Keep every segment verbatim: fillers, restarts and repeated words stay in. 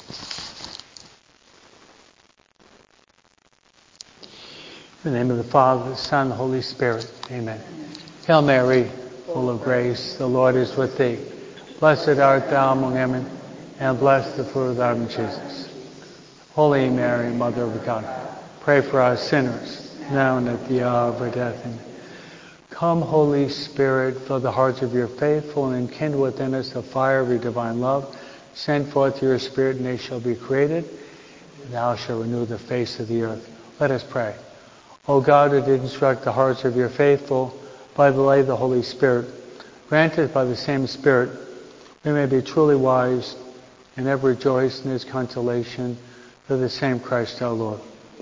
In the name of the Father, the Son, and the Holy Spirit. Amen. Hail Mary, full of grace, the Lord is with thee. Blessed art thou among women, and blessed the fruit of thy womb, Jesus. Holy Mary, Mother of God, pray for us sinners, now and at the hour of our death. Amen. Come, Holy Spirit, fill the hearts of your faithful, and enkindle within us the fire of your divine love. Send forth your Spirit, and they shall be created, and thou shalt renew the face of the earth. Let us pray. O God, who did instruct the hearts of your faithful by the light of the Holy Spirit, grant us by the same Spirit we may be truly wise and ever rejoice in his consolation through the same Christ our Lord.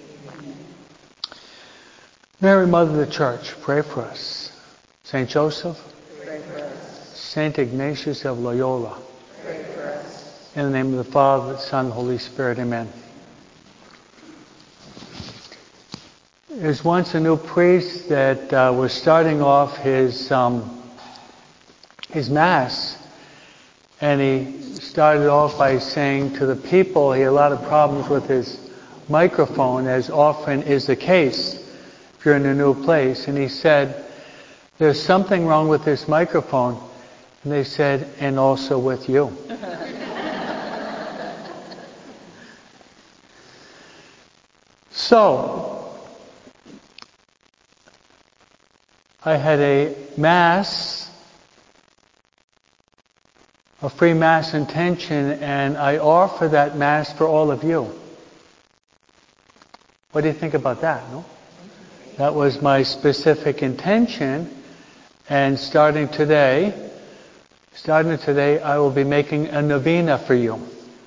Mary, Mother of the Church, pray for us. Saint Joseph, pray for us. Saint Ignatius of Loyola, pray for us. In the name of the Father, the Son, and the Holy Spirit. Amen. There's once a new priest that uh, was starting off his um, his Mass, and he started off by saying to the people he had a lot of problems with his microphone, as often is the case if you're in a new place. And he said, there's something wrong with this microphone. And they said, and also with you. So, I had a Mass, a free Mass intention, and I offer that Mass for all of you. What do you think about that? No? That was my specific intention, and starting today, starting today, I will be making a novena for you.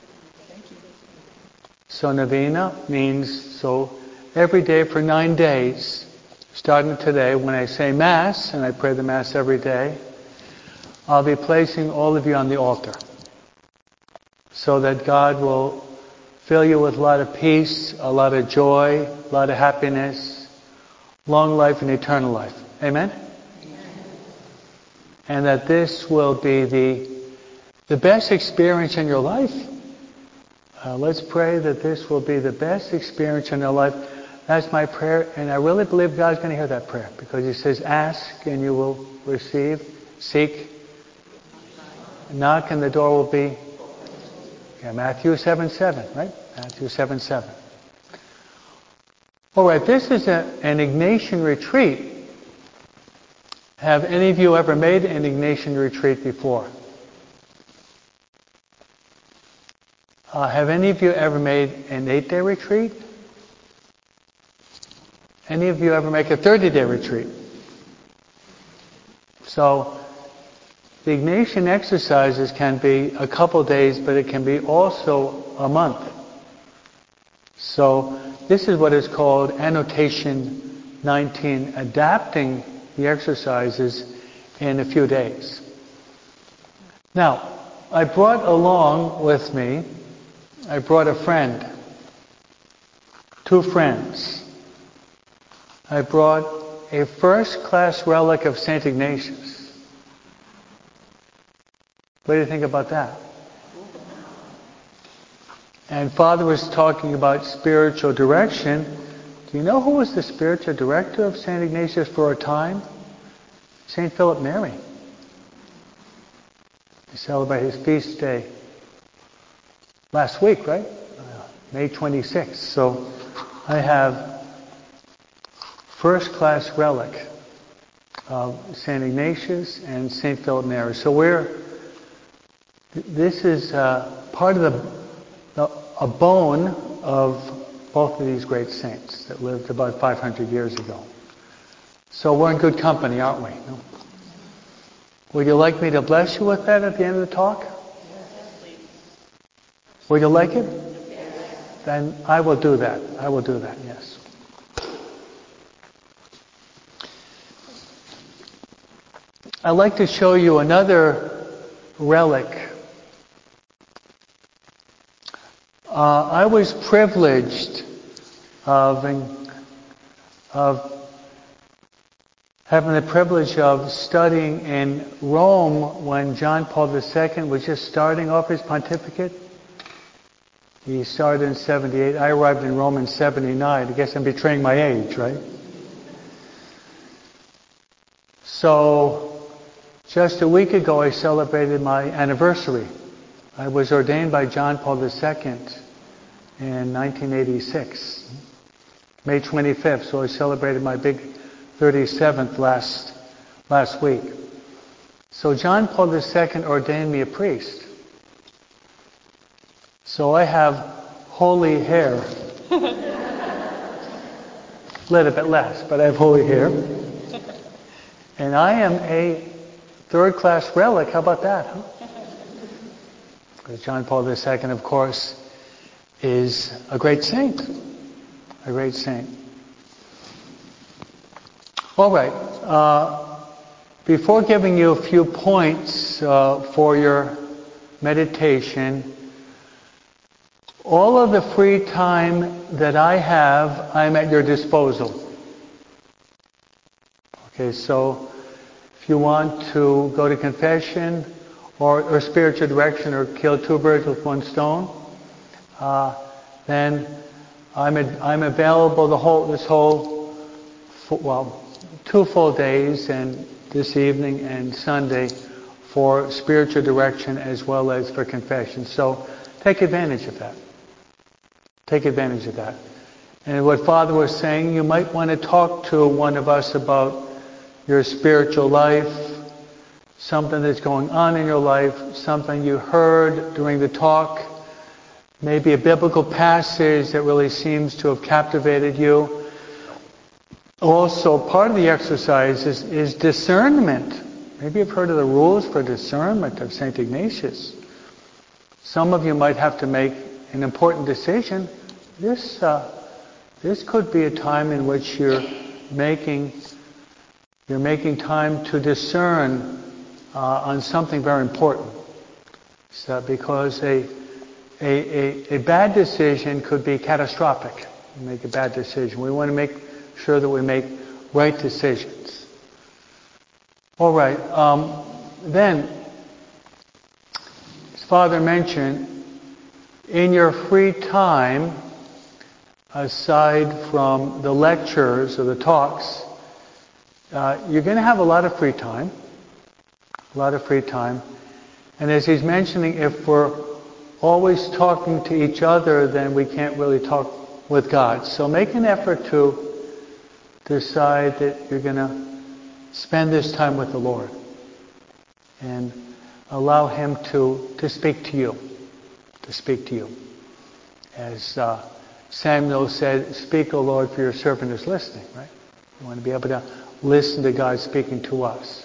So novena means, so every day for nine days, starting today, when I say Mass, and I pray the Mass every day, I'll be placing all of you on the altar so that God will fill you with a lot of peace, a lot of joy, a lot of happiness, long life and eternal life. Amen? Amen. And that this will be the, the best experience in your life. Uh, let's pray that this will be the best experience in your life. That's my prayer, and I really believe God's going to hear that prayer, because he says, ask and you will receive, seek, knock and the door will be, yeah, Matthew seven seven, right? Matthew seven seven. All right, this is a, an Ignatian retreat. Have any of you ever made an Ignatian retreat before? Uh, have any of you ever made an eight-day retreat? Any of you ever make a thirty-day retreat? So, the Ignatian exercises can be a couple days, but it can be also a month. So, this is what is called annotation nineteen, adapting the exercises in a few days. Now, I brought along with me, I brought a friend, two friends. I brought a first-class relic of Saint Ignatius. What do you think about that? And Father was talking about spiritual direction. Do you know who was the spiritual director of Saint Ignatius for a time? Saint Philip Neri. We celebrate his feast day last week, right? Uh, May twenty-sixth. So I have first-class relic of Saint Ignatius and Saint Philip Neri. So we're, this is uh, part of the, the a bone of both of these great saints that lived about five hundred years ago. So we're in good company, aren't we? No? Would you like me to bless you with that at the end of the talk? Yes, please. Would you like it? Yes. Then I will do that. I will do that, yes. I'd like to show you another relic. Uh, I was privileged of, of having the privilege of studying in Rome when John Paul the Second was just starting off his pontificate. He started in seventy-eight. I arrived in Rome in seventy-nine. I guess I'm betraying my age, right? So, just a week ago I celebrated my anniversary. I was ordained by John Paul the Second in nineteen eighty-six, May twenty-fifth. So I celebrated my big thirty-seventh last last week. So John Paul the Second ordained me a priest. So I have holy hair. A little bit less, but I have holy hair. And I am a third-class relic. How about that, huh? Because John Paul the Second, of course, is a great saint. A great saint. All right. Uh, before giving you a few points uh, for your meditation, all of the free time that I have, I'm at your disposal. Okay, so if you want to go to confession or, or spiritual direction or kill two birds with one stone, uh, then I'm a, I'm available the whole this whole well two full days and this evening and Sunday for spiritual direction as well as for confession. So take advantage of that. Take advantage of that. And what Father was saying, you might want to talk to one of us about your spiritual life, something that's going on in your life, something you heard during the talk, maybe a biblical passage that really seems to have captivated you. Also, part of the exercise is, is discernment. Maybe you've heard of the rules for discernment of Saint Ignatius. Some of you might have to make an important decision. This uh, this could be a time in which you're making you're making time to discern uh, on something very important. So because a, a a a bad decision could be catastrophic. You make a bad decision. We want to make sure that we make right decisions. All right. Um, then, as Father mentioned, in your free time, aside from the lectures or the talks, uh, you're going to have a lot of free time. A lot of free time. And as he's mentioning, if we're always talking to each other, then we can't really talk with God. So make an effort to decide that you're going to spend this time with the Lord. And allow Him to, to speak to you. To speak to you. As uh, Samuel said, speak, O Lord, for your servant is listening, right? You want to be able to listen to God speaking to us.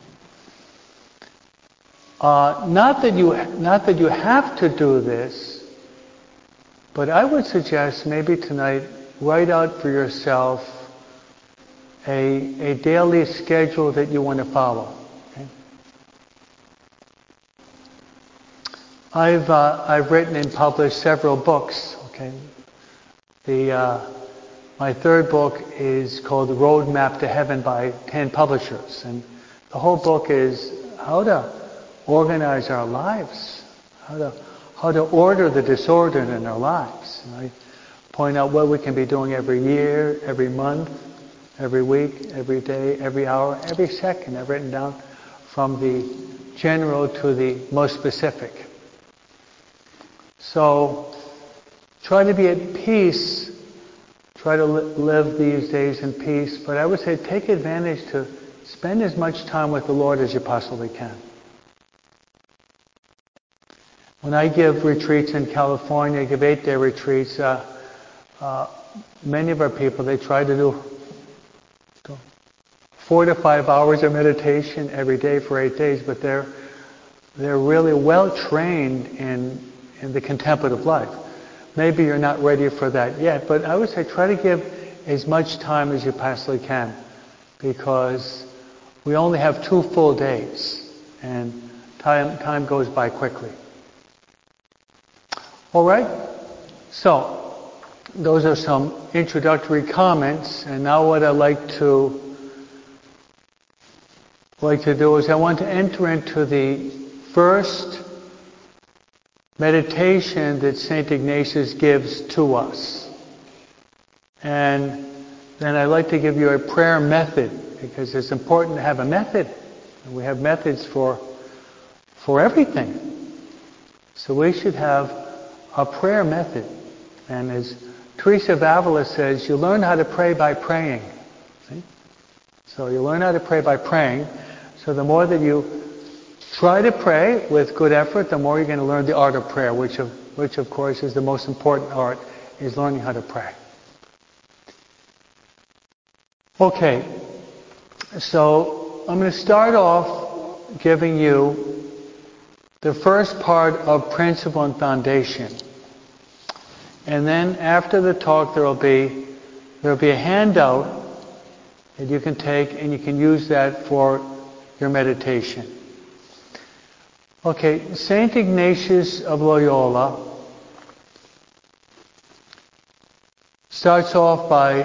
Uh, not that you, not that you have to do this, but I would suggest maybe tonight write out for yourself a, a daily schedule that you want to follow. Okay? I've uh, I've written and published several books. Okay, the uh, my third book is called The Roadmap to Heaven by ten Publishers, and the whole book is how to organize our lives, how to how to order the disorder in our lives. And I point out what we can be doing every year, every month, every week, every day, every hour, every second. I've written down from the general to the most specific. So try to be at peace. Try to li- live these days in peace. But I would say take advantage to spend as much time with the Lord as you possibly can. When I give retreats in California, I give eight-day retreats, uh, uh, many of our people, they try to do four to five hours of meditation every day for eight days, but they're they're really well trained in in the contemplative life. Maybe you're not ready for that yet, but I would say try to give as much time as you possibly can, because we only have two full days, and time time goes by quickly. All right, so those are some introductory comments, and now what I'd like to like to do is I want to enter into the first meditation that Saint Ignatius gives to us. And then I'd like to give you a prayer method, because it's important to have a method. And we have methods for, for everything. So we should have a prayer method. And as Teresa of Avila says, you learn how to pray by praying. See? So you learn how to pray by praying. So the more that you try to pray with good effort, the more you're going to learn the art of prayer, which of, which of course is the most important art, is learning how to pray. Okay, so I'm going to start off giving you the first part of Principle and Foundation. And then after the talk there will be there will be a handout that you can take and you can use that for your meditation. Okay, Saint Ignatius of Loyola starts off by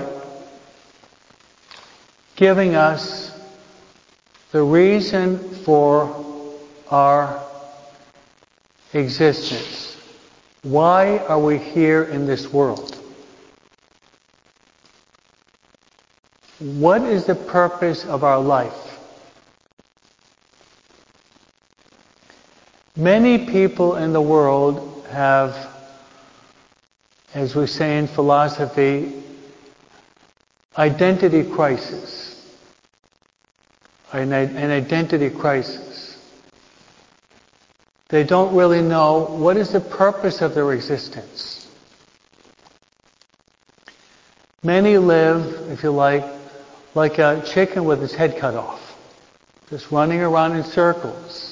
giving us the reason for our existence. Why are we here in this world? What is the purpose of our life? Many people in the world have, as we say in philosophy, identity crisis. An, an identity crisis. They don't really know what is the purpose of their existence. Many live, if you like, like a chicken with its head cut off, just running around in circles.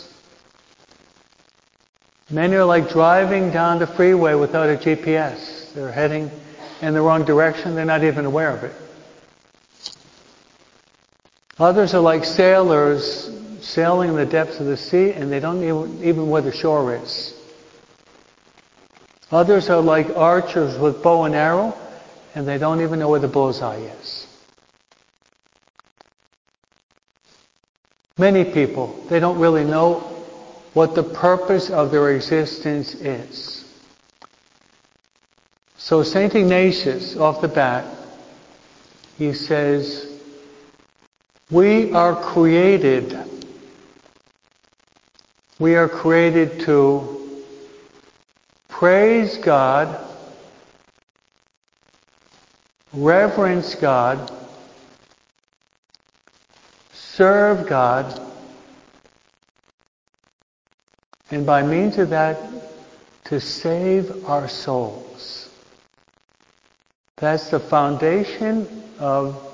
Many are like driving down the freeway without a G P S. They're heading in the wrong direction, they're not even aware of it. Others are like sailors sailing in the depths of the sea and they don't even, even where the shore is. Others are like archers with bow and arrow and they don't even know where the bullseye is. Many people, they don't really know what the purpose of their existence is. So Saint Ignatius, off the bat, he says, we are created, we are created to praise God, reverence God, serve God, and by means of that, to save our souls. That's the foundation of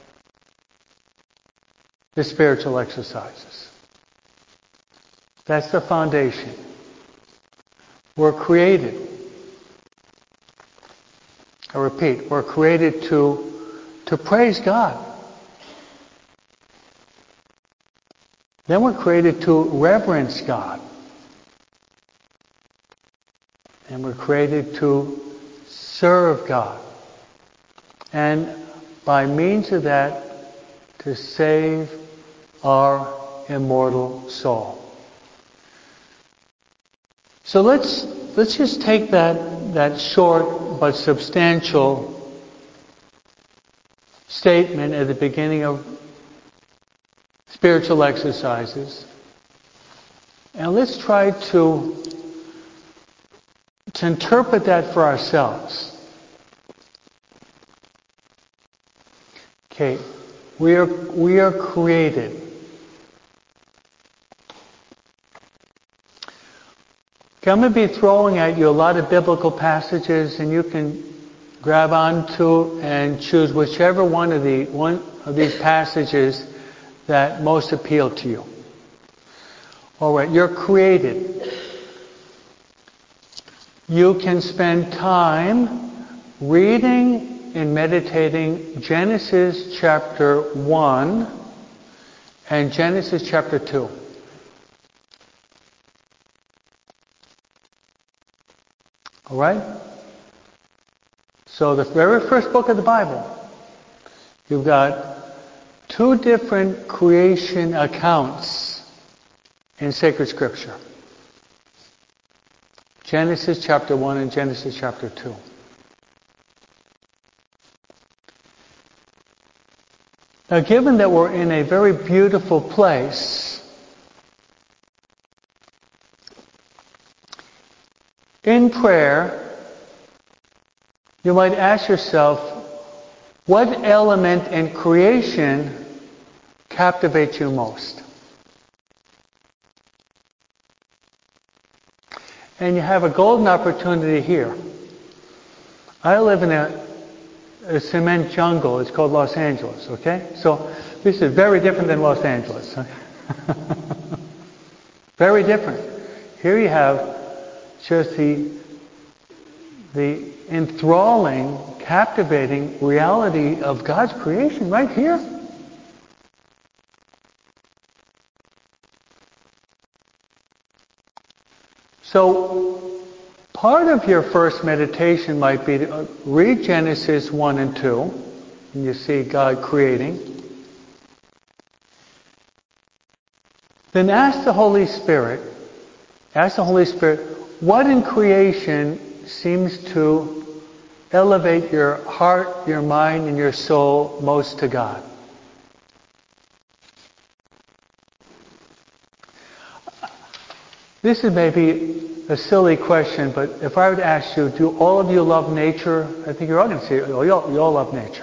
the spiritual exercises. That's the foundation. We're created. I repeat, we're created to, to praise God. Then we're created to reverence God. And we're created to serve God. And by means of that, to save our immortal soul. So let's let's just take that that short but substantial statement at the beginning of spiritual exercises, and let's try to to interpret that for ourselves. Okay, we are we are created. Okay, I'm going to be throwing at you a lot of biblical passages, and you can grab onto and choose whichever one of the one of these passages that most appeal to you. All right, you're created. You can spend time reading and meditating Genesis chapter one and Genesis chapter two. All right? So the very first book of the Bible, you've got two different creation accounts in sacred scripture. Genesis chapter one and Genesis chapter two. Now, given that we're in a very beautiful place, in prayer, you might ask yourself, what element in creation captivates you most? And you have a golden opportunity here. I live in a, a cement jungle. It's called Los Angeles, okay? So this is very different than Los Angeles. Very different. Here you have just the, the enthralling, captivating reality of God's creation right here. So, part of your first meditation might be to read Genesis one and two, and you see God creating. Then ask the Holy Spirit, ask the Holy Spirit, what in creation seems to elevate your heart, your mind, and your soul most to God? This is maybe a silly question, but if I were to ask you, do all of you love nature? I think you're all going to say, oh, you all, you all love nature.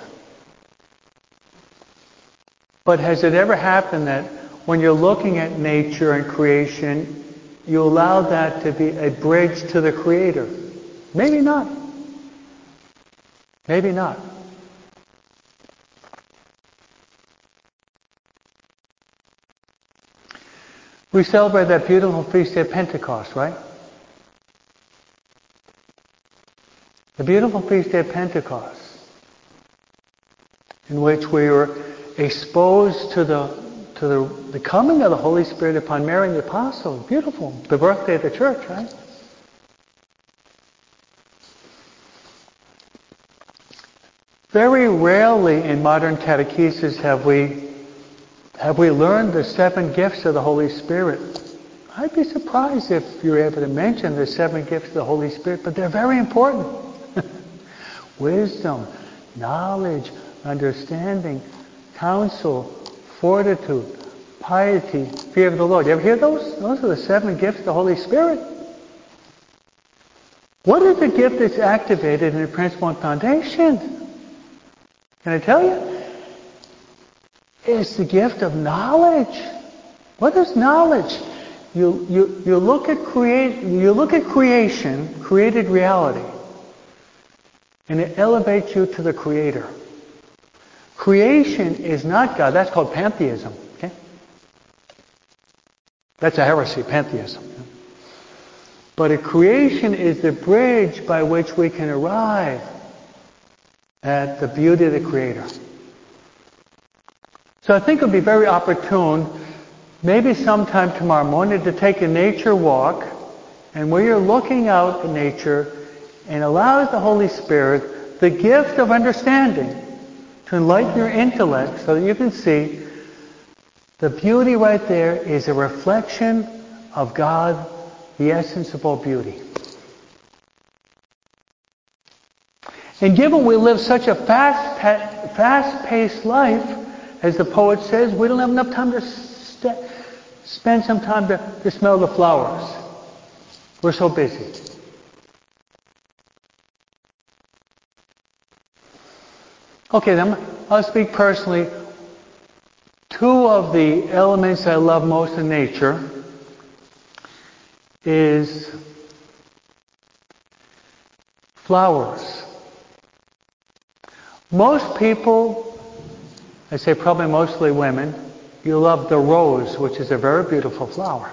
But has it ever happened that when you're looking at nature and creation, you allow that to be a bridge to the Creator? Maybe not. Maybe not. We celebrate that beautiful feast day of Pentecost, right? The beautiful feast day of Pentecost, in which we were exposed to the to the, the coming of the Holy Spirit upon Mary and the Apostles. Beautiful. The birthday of the church, right? Very rarely in modern catechesis have we have we learned the seven gifts of the Holy Spirit. I'd be surprised if you're able to mention the seven gifts of the Holy Spirit, but they're very important. Wisdom, knowledge, understanding, counsel, fortitude, piety, fear of the Lord. You ever hear those? Those are the seven gifts of the Holy Spirit. What is the gift that's activated in the principle and foundation? Can I tell you? It's the gift of knowledge. What is knowledge? You you you look at create you look at creation, created reality, and it elevates you to the Creator. Creation is not God. That's called pantheism. Okay? That's a heresy, pantheism. But a creation is the bridge by which we can arrive at the beauty of the Creator. So I think it would be very opportune, maybe sometime tomorrow morning, to take a nature walk, and where you're looking out at nature, and allow the Holy Spirit the gift of understanding to enlighten your intellect so that you can see the beauty right there is a reflection of God, the essence of all beauty. And given we live such a fast, fast-paced life, as the poet says, we don't have enough time to st- spend some time to, to smell the flowers. We're so busy. Okay, then I'll speak personally. Two of the elements I love most in nature is flowers. Most people, I say probably mostly women, you love the rose, which is a very beautiful flower.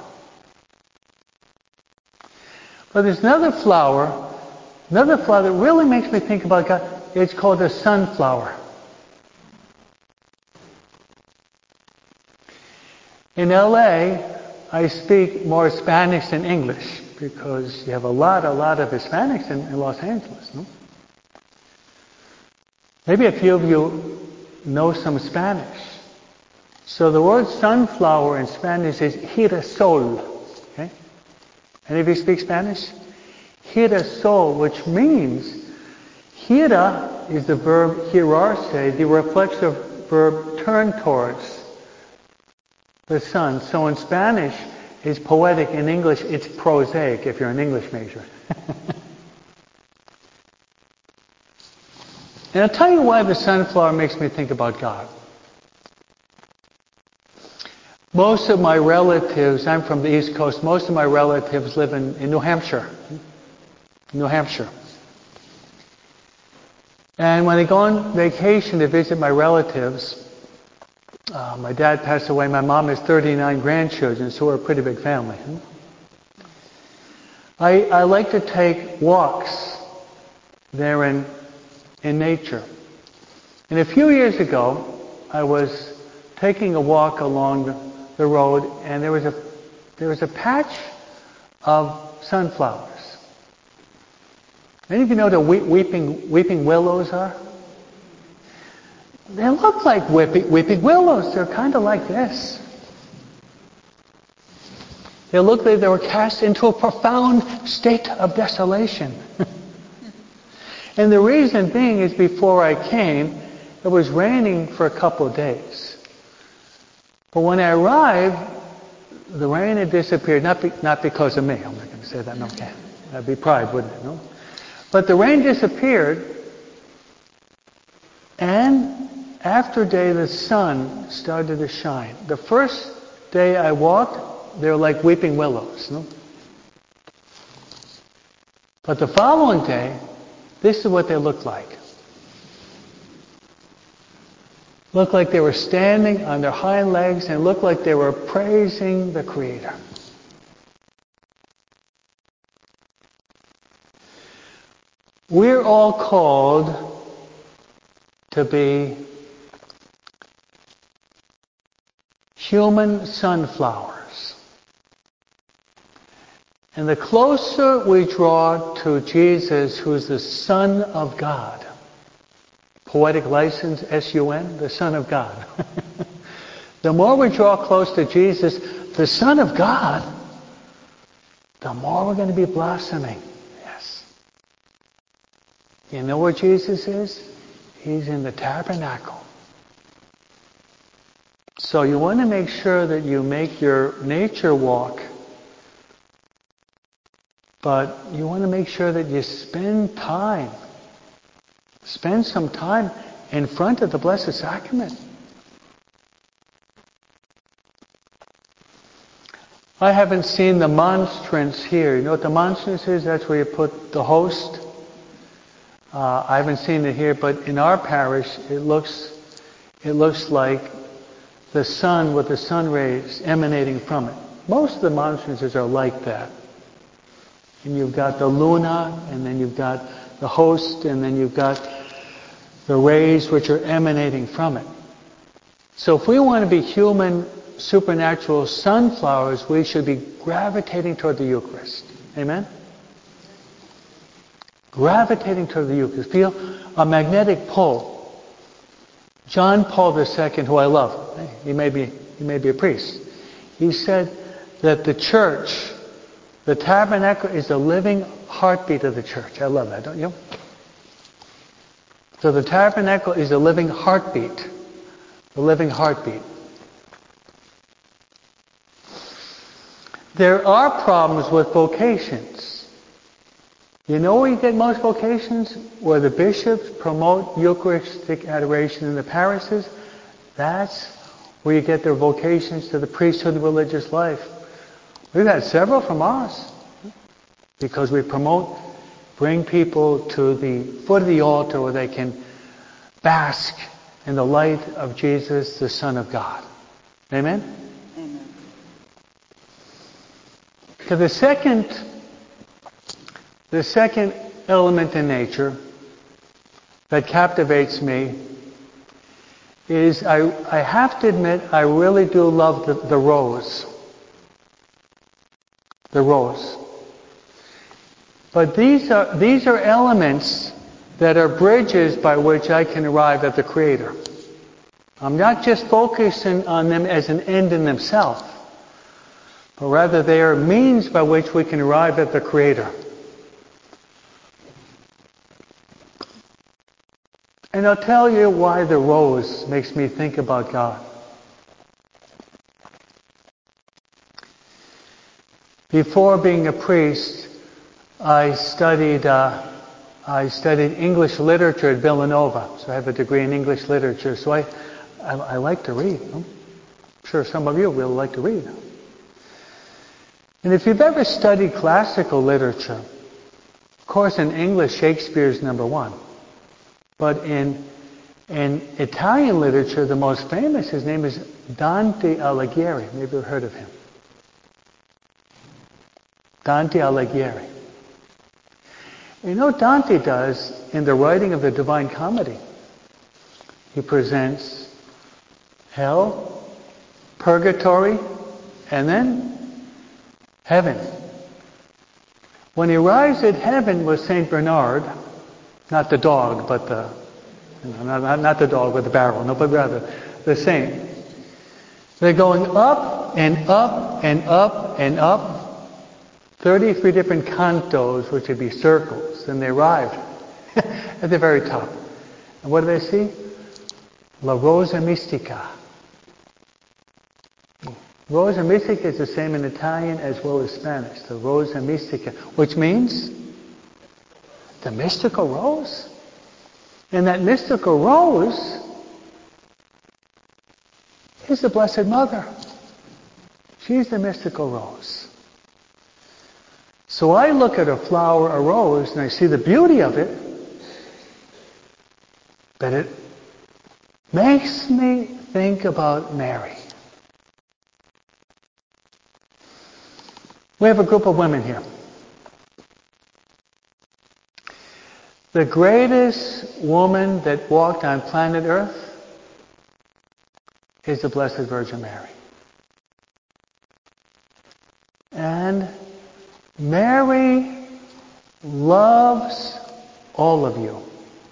But there's another flower, another flower that really makes me think about God. It's called the sunflower. In L A, I speak more Spanish than English because you have a lot, a lot of Hispanics in, in Los Angeles. No? Maybe a few of you know some Spanish. So the word sunflower in Spanish is girasol. Okay? Any of you speak Spanish? Hira soul, which means, hira is the verb hirarse, the reflexive verb turn towards the sun. So in Spanish, it's poetic. In English, it's prosaic, if you're an English major. And I'll tell you why the sunflower makes me think about God. Most of my relatives, I'm from the East Coast, most of my relatives live in, in New Hampshire. New Hampshire. And when I go on vacation to visit my relatives, uh, my dad passed away, my mom has thirty-nine grandchildren, so we're a pretty big family. I, I like to take walks there in, in nature. And a few years ago, I was taking a walk along the, the road, and there was a there was a patch of sunflowers. Any of you know what we, weeping weeping willows are? They look like weeping, weeping willows. They're kind of like this. They look like they were cast into a profound state of desolation. And the reason being is before I came, it was raining for a couple of days. But when I arrived, the rain had disappeared. Not be, not because of me. I'm not going to say that. No, okay. That'd be pride, wouldn't it? No. But the rain disappeared, and after a day the sun started to shine. The first day I walked, they were like weeping willows. No? But the following day, this is what they looked like. Looked like they were standing on their hind legs and looked like they were praising the Creator. We're all called to be human sunflowers. And the closer we draw to Jesus, who's the Son of God, poetic license, S U N, the Son of God. The more we draw close to Jesus, the Son of God, the more we're going to be blossoming. Yes. You know where Jesus is? He's in the tabernacle. So you want to make sure that you make your nature walk, but you want to make sure that you spend time, spend some time in front of the Blessed Sacrament. I haven't seen the monstrance here. You know what the monstrance is? That's where you put the host. Uh, I haven't seen it here, but in our parish, it looks it looks like the sun with the sun rays emanating from it. Most of the monstrances are like that. And you've got the luna, and then you've got the host, and then you've got the rays which are emanating from it. So if we want to be human, supernatural sunflowers, we should be gravitating toward the Eucharist. Amen? Gravitating toward the Eucharist. Feel a magnetic pull. John Paul the Second, who I love, he may be, he may be a priest, he said that the church, the tabernacle, is the living heartbeat of the church. I love that, don't you? So the tabernacle is the living heartbeat. The living heartbeat. There are problems with vocations. You know where you get most vocations? Where the bishops promote Eucharistic adoration in the parishes. That's where you get their vocations to the priesthood and religious life. We've had several from us. Because we promote, bring people to the foot of the altar where they can bask in the light of Jesus, the Son of God. Amen? Amen. So the second, the second element in nature that captivates me is, I, I have to admit, I really do love the, the rose. The rose. But these are, these are elements that are bridges by which I can arrive at the Creator. I'm not just focusing on them as an end in themselves, but rather they are means by which we can arrive at the Creator. And I'll tell you why the rose makes me think about God. Before being a priest, I studied uh, I studied English literature at Villanova. So I have a degree in English literature. So I, I, I like to read. I'm sure some of you really like to read. And if you've ever studied classical literature, of course in English Shakespeare's number one. But in in Italian literature, the most famous, his name is Dante Alighieri. Maybe you've heard of him. Dante Alighieri. You know what Dante does in the writing of the Divine Comedy? He presents hell, purgatory, and then heaven. When he arrives at heaven with Saint Bernard, not the dog, but the, you know, not, not the dog with the barrel, no, but rather the saint. They're going up and up and up and up. thirty-three different cantos, which would be circles. Then they arrived at the very top. And what do they see? La Rosa Mistica. Rosa Mistica is the same in Italian as well as Spanish. The Rosa Mistica, which means the mystical rose. And that mystical rose is the Blessed Mother. She's the mystical rose. So I look at a flower, a rose, and I see the beauty of it, but it makes me think about Mary. We have a group of women here. The greatest woman that walked on planet Earth is the Blessed Virgin Mary. And Mary loves all of you.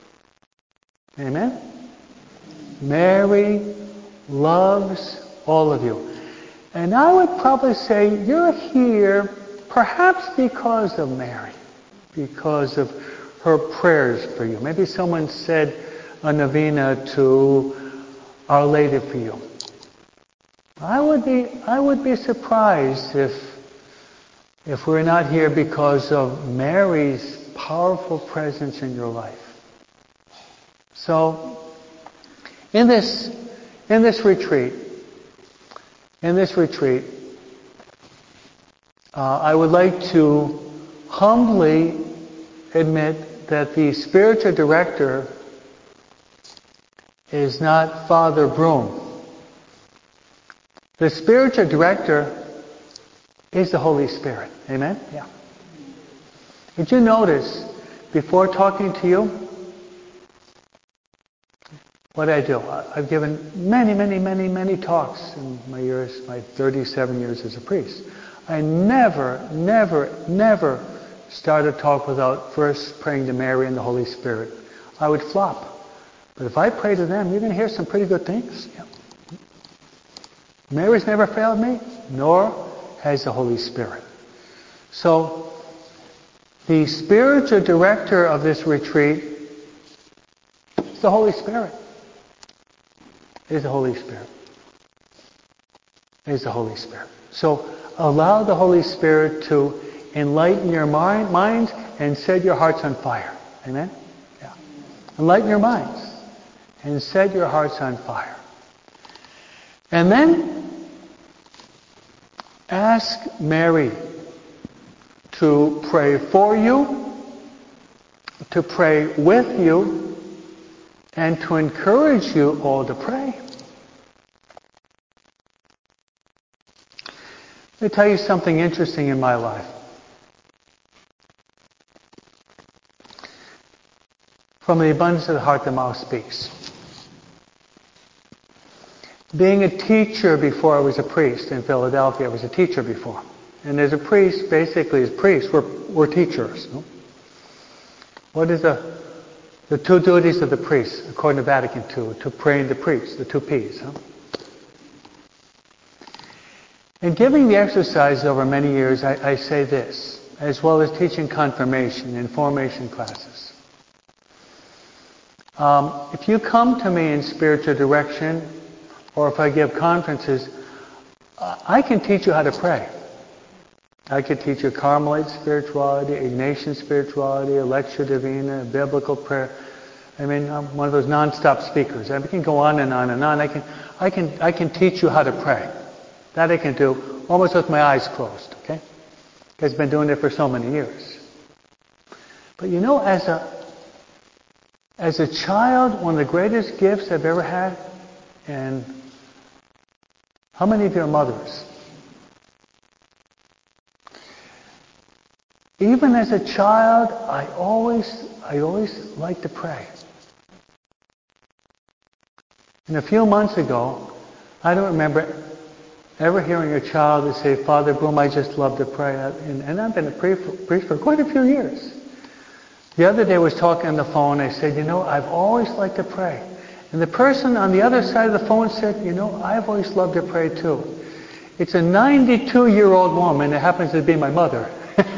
Amen? Mary loves all of you. And I would probably say you're here perhaps because of Mary, because of her prayers for you. Maybe someone said a novena to Our Lady for you. I would be I would be surprised if if we're not here because of Mary's powerful presence in your life. So in this in this retreat, in this retreat, uh, I would like to humbly admit that the spiritual director is not Father Broom. The spiritual director is the Holy Spirit. Amen? Yeah. Did you notice, before talking to you, what I do? I've given many, many, many, many talks in my years, my thirty-seven years as a priest. I never, never, never start a talk without first praying to Mary and the Holy Spirit. I would flop. But if I pray to them, you're going to hear some pretty good things. Yeah. Mary's never failed me, nor has the Holy Spirit. So, the spiritual director of this retreat is the Holy Spirit. It is the Holy Spirit. It is the Holy Spirit. So, allow the Holy Spirit to enlighten your mind, minds and set your hearts on fire. Amen? Yeah. Enlighten your minds and set your hearts on fire. And then ask Mary to pray for you, to pray with you, and to encourage you all to pray. Let me tell you something interesting in my life. From the abundance of the heart, the mouth speaks. Being a teacher before I was a priest in Philadelphia, I was a teacher before. And as a priest, basically as priests, we're, we're teachers. No? What is the, the two duties of the priest, according to Vatican Two? To pray and to preach, the two P's. Huh? In giving the exercise over many years, I, I say this, as well as teaching confirmation and formation classes. Um, if you come to me in spiritual direction, or if I give conferences, I can teach you how to pray. I could teach you Carmelite spirituality, Ignatian spirituality, Lectio Divina, biblical prayer. I mean, I'm one of those non-stop speakers. I can go on and on and on. I can, I can, I can teach you how to pray. That I can do almost with my eyes closed. Okay, I've been doing it for so many years. But you know, as a as a child, one of the greatest gifts I've ever had, and how many of you are mothers? Even as a child, I always, I always liked to pray. And a few months ago, I don't remember ever hearing a child say, "Father Bloom, I just love to pray." And, and I've been a priest for, priest for quite a few years. The other day I was talking on the phone. I said, "You know, I've always liked to pray." And the person on the other side of the phone said, "You know, I've always loved to pray too." It's a ninety-two-year-old woman that happens to be my mother.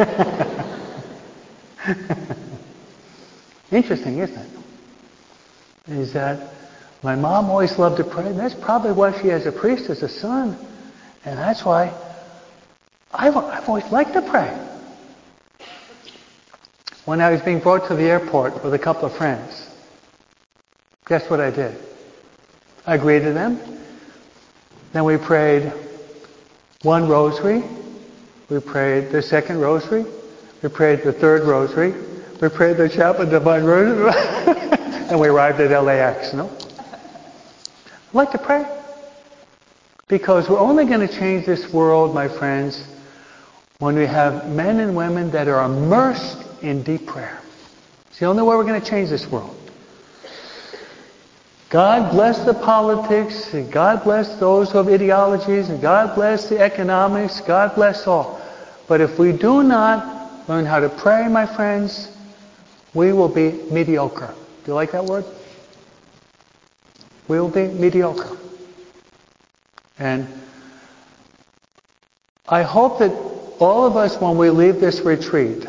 Interesting, isn't it? Is that my mom always loved to pray. And that's probably why she has a priest as a son. And that's why I've, I've always liked to pray. When I was being brought to the airport with a couple of friends, guess what I did? I greeted them. Then we prayed one rosary. We prayed the second rosary. We prayed the third rosary. We prayed the Chaplet Divine Rosary. And we arrived at L A X, no? I like to pray. Because we're only going to change this world, my friends, when we have men and women that are immersed in deep prayer. It's the only way we're going to change this world. God bless the politics, and God bless those who have ideologies, and God bless the economics, God bless all. But if we do not learn how to pray, my friends, we will be mediocre. Do you like that word? We will be mediocre. And I hope that all of us, when we leave this retreat,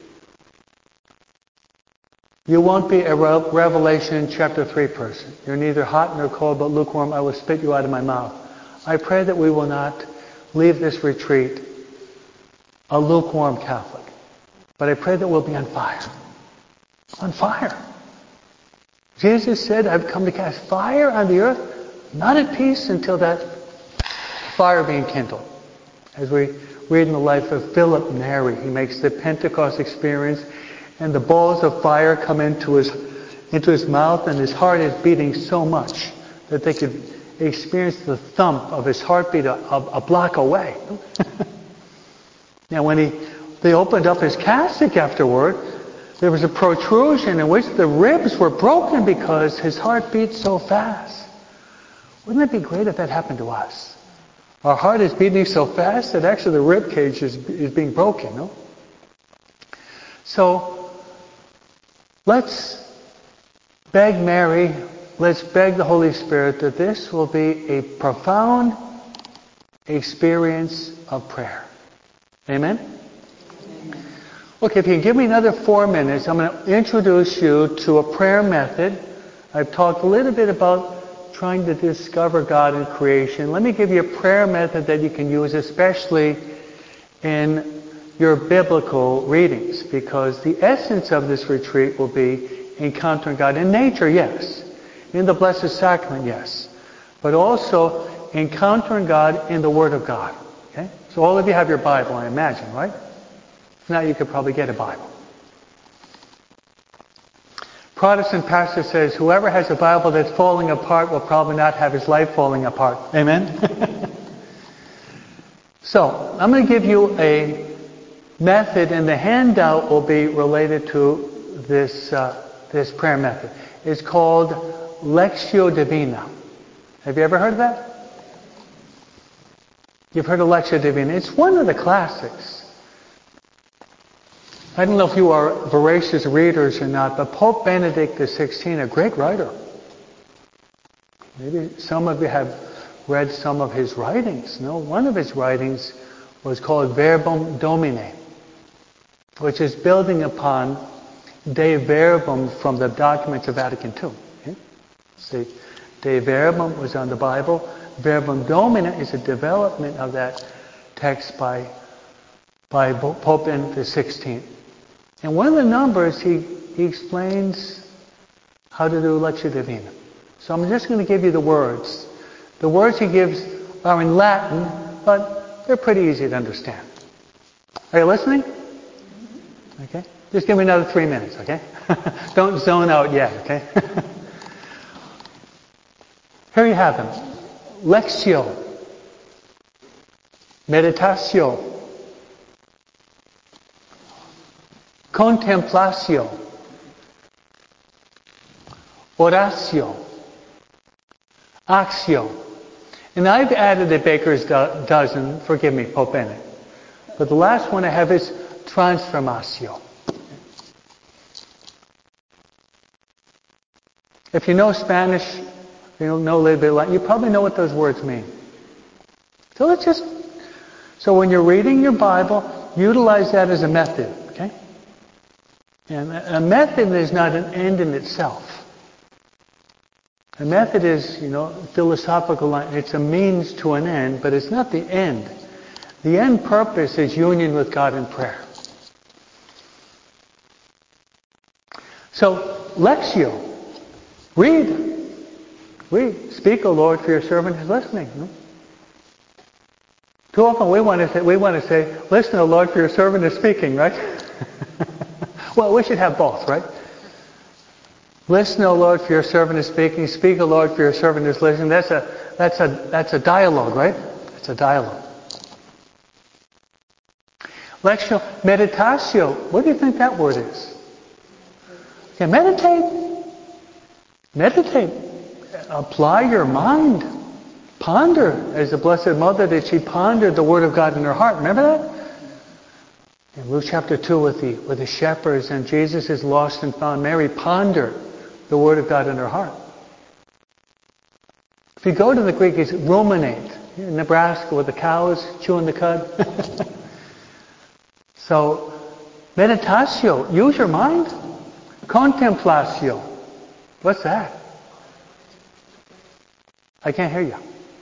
you won't be a Revelation chapter three person. You're neither hot nor cold, but lukewarm. I will spit you out of my mouth. I pray that we will not leave this retreat a lukewarm Catholic. But I pray that we'll be on fire. On fire. Jesus said, "I've come to cast fire on the earth, not at peace until that fire being kindled." As we read in the life of Philip Neri, he makes the Pentecost experience, and the balls of fire come into his into his mouth, and his heart is beating so much that they could experience the thump of his heartbeat a, a, a block away. Now, when he they opened up his cassock afterward, there was a protrusion in which the ribs were broken because his heart beat so fast. Wouldn't it be great if that happened to us? Our heart is beating so fast that actually the rib cage is, is being broken, no? So, let's beg Mary, let's beg the Holy Spirit that this will be a profound experience of prayer. Amen? Amen. Okay, if you can give me another four minutes, I'm going to introduce you to a prayer method. I've talked a little bit about trying to discover God in creation. Let me give you a prayer method that you can use, especially in your biblical readings, because the essence of this retreat will be encountering God in nature, yes. In the Blessed Sacrament, yes. But also encountering God in the Word of God. Okay? So all of you have your Bible, I imagine, right? If not, you could probably get a Bible. Protestant pastor says, whoever has a Bible that's falling apart will probably not have his life falling apart. Amen? So, I'm going to give you a method, and the handout will be related to this uh, this prayer method. It's called Lectio Divina. Have you ever heard of that? You've heard of Lectio Divina. It's one of the classics. I don't know if you are voracious readers or not, but Pope Benedict the sixteenth, a great writer. Maybe some of you have read some of his writings. No, one of his writings was called Verbum Domini, which is building upon Dei Verbum from the documents of Vatican Two. Okay? See, Dei Verbum was on the Bible. Verbum Domini is a development of that text by, by Pope Benedict the sixteenth. And one of the numbers, he, he explains how to do Lectio Divina. So I'm just going to give you the words. The words he gives are in Latin, but they're pretty easy to understand. Are you listening? Okay. Just give me another three minutes, okay? Don't zone out yet, okay? Here you have them. Lectio. Meditatio. Contemplatio. Oratio. Actio. And I've added a baker's do- dozen, forgive me, Pope Benedict. But the last one I have is transformatio. If you know Spanish, you know a little bit Latin, you probably know what those words mean. So let's just, so when you're reading your Bible, utilize that as a method, okay? And a method is not an end in itself. A method is, you know, philosophical line. It's a means to an end, but it's not the end. The end purpose is union with God in prayer. So, Lectio. Read. Read. Speak, O Lord, for your servant is listening. No? Too often we want to say, we want to say, listen, O Lord, for your servant is speaking, right? Well, we should have both, right? Listen, O Lord, for your servant is speaking. Speak, O Lord, for your servant is listening. That's a that's a that's a dialogue, right? It's a dialogue. Lectio, meditatio. What do you think that word is? Okay, meditate. Meditate. Apply your mind. Ponder. As the Blessed Mother did, she pondered the Word of God in her heart. Remember that? In Luke chapter two with the with the shepherds and Jesus is lost and found. Mary pondered the Word of God in her heart. If you go to the Greek, it's ruminate. In Nebraska with the cows chewing the cud. So, meditatio, use your mind. Contemplatio. What's that? I can't hear you.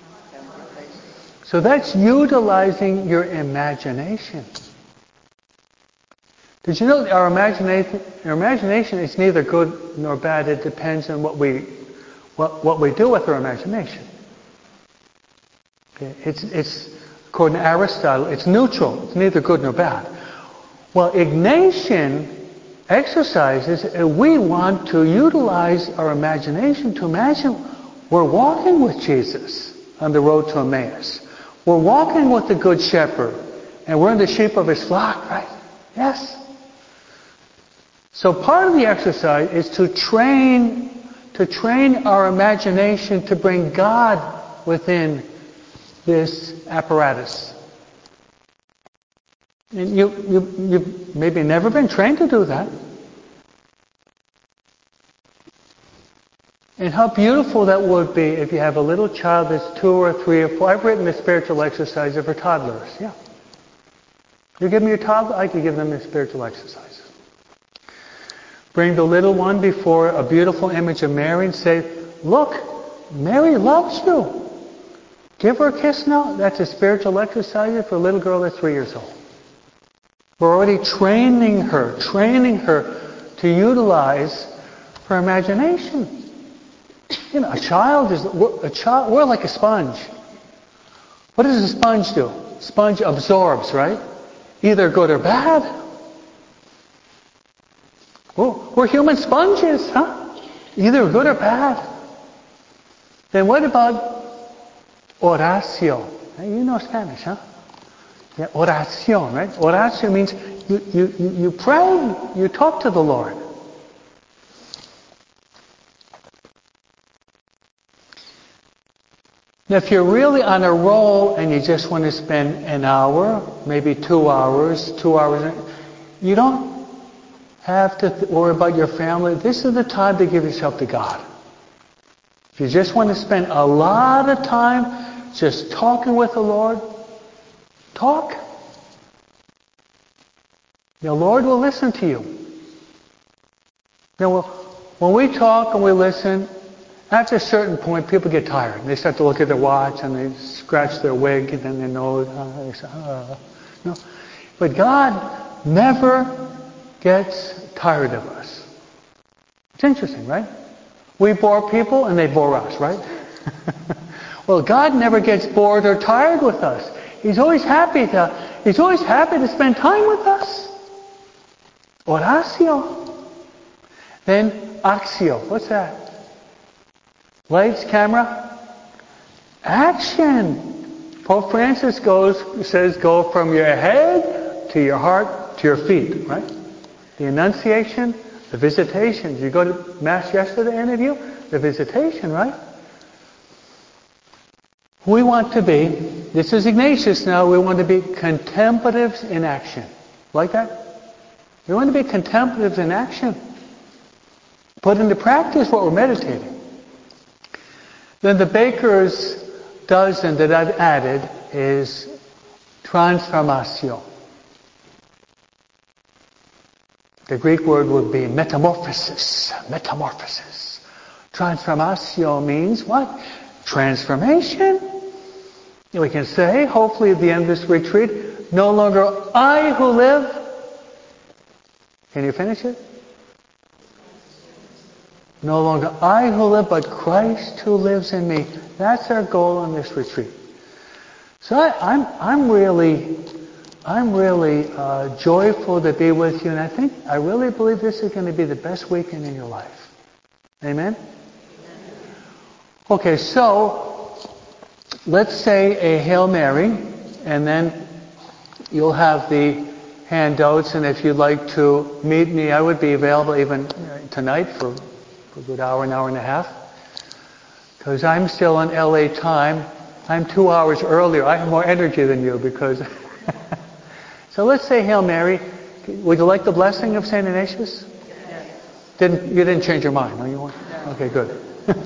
So that's utilizing your imagination. Did you know that our imagination, our imagination is neither good nor bad. It depends on what we, what, what we do with our imagination. Okay? It's, it's, according to Aristotle, it's neutral. It's neither good nor bad. Well, Ignatian exercises, we want to utilize our imagination to imagine we're walking with Jesus on the road to Emmaus. We're walking with the Good Shepherd, and we're in the sheep of his flock, right? Yes. So part of the exercise is to train, to train our imagination to bring God within this apparatus. And you, you, you've maybe never been trained to do that. And how beautiful that would be if you have a little child that's two or three or four. I've written the spiritual exercises for toddlers. Yeah. You give them your toddler, I could give them the spiritual exercises. Bring the little one before a beautiful image of Mary and say, look, Mary loves you. Give her a kiss now. That's a spiritual exercise for a little girl that's three years old. We're already training her, training her to utilize her imagination. You know, a child is a child. We're like a sponge. What does a sponge do? Sponge absorbs, right? Either good or bad. Well, we're human sponges, huh? Either good or bad. Then what about oratio? You know Spanish, huh? Yeah, oración, right? Oratio means you, you, you, you pray, you talk to the Lord. Now, if you're really on a roll and you just want to spend an hour, maybe two hours, two hours, you don't have to th- worry about your family. This is the time to give yourself to God. If you just want to spend a lot of time just talking with the Lord, talk. The Lord will listen to you. Now, when we talk and we listen, after a certain point, people get tired. They start to look at their watch and they scratch their wig and then their nose. Uh, they say, uh. No. But God never gets tired of us. It's interesting, right? We bore people and they bore us, right? Well, God never gets bored or tired with us. He's always happy to, he's always happy to spend time with us. Oratio. Then axio. What's that? Lights, camera, action. Pope Francis goes says go from your head to your heart to your feet, right? The Annunciation, the Visitation. Did you go to Mass yesterday, any of you? The Visitation, right? We want to be, this is Ignatius now, we want to be contemplatives in action. Like that? We want to be contemplatives in action. Put into practice what we're meditating. Then the baker's dozen that I've added is transformatio. The Greek word would be metamorphosis. Metamorphosis. Transformatio means what? Transformation. And we can say, hopefully at the end of this retreat, no longer I who live. Can you finish it? No longer I who live, but Christ who lives in me. That's our goal in this retreat. So I, I'm, I'm really, I'm really uh, joyful to be with you, and I think, I really believe this is going to be the best weekend in your life. Amen? Okay, so let's say a Hail Mary, and then you'll have the handouts, and if you'd like to meet me, I would be available even tonight for a good hour, an hour and a half. Because I'm still in L A time. I'm two hours earlier. I have more energy than you because... So let's say Hail Mary. Would you like the blessing of Saint Ignatius? Yes. Didn't, you didn't change your mind, no? You want? No. Okay, good.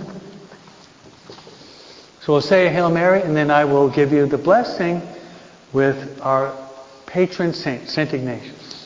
So we'll say a Hail Mary, and then I will give you the blessing with our patron saint, Saint Ignatius.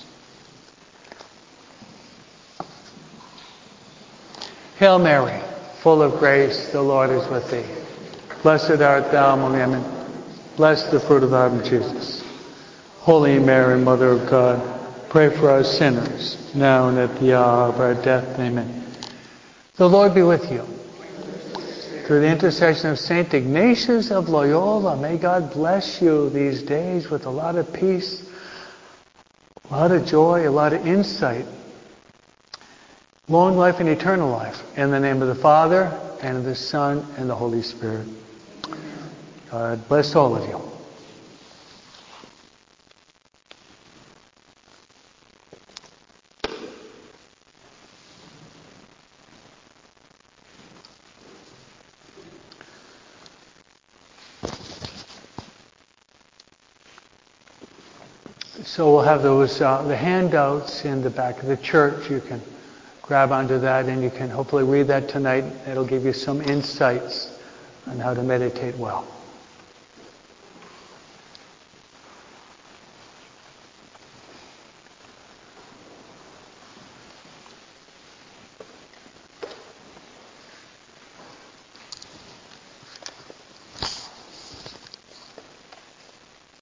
Hail Mary, full of grace, the Lord is with thee. Blessed art thou among women. Blessed the fruit of thy womb, Jesus. Holy Mary, Mother of God, pray for us sinners, now and at the hour of our death. Amen. The Lord be with you. Through the intercession of Saint Ignatius of Loyola, may God bless you these days with a lot of peace, a lot of joy, a lot of insight. Long life and eternal life. In the name of the Father, and of the Son, and the Holy Spirit. God bless all of you. So we'll have those uh, the handouts in the back of the church. You can grab onto that, and you can hopefully read that tonight. It'll give you some insights on how to meditate well.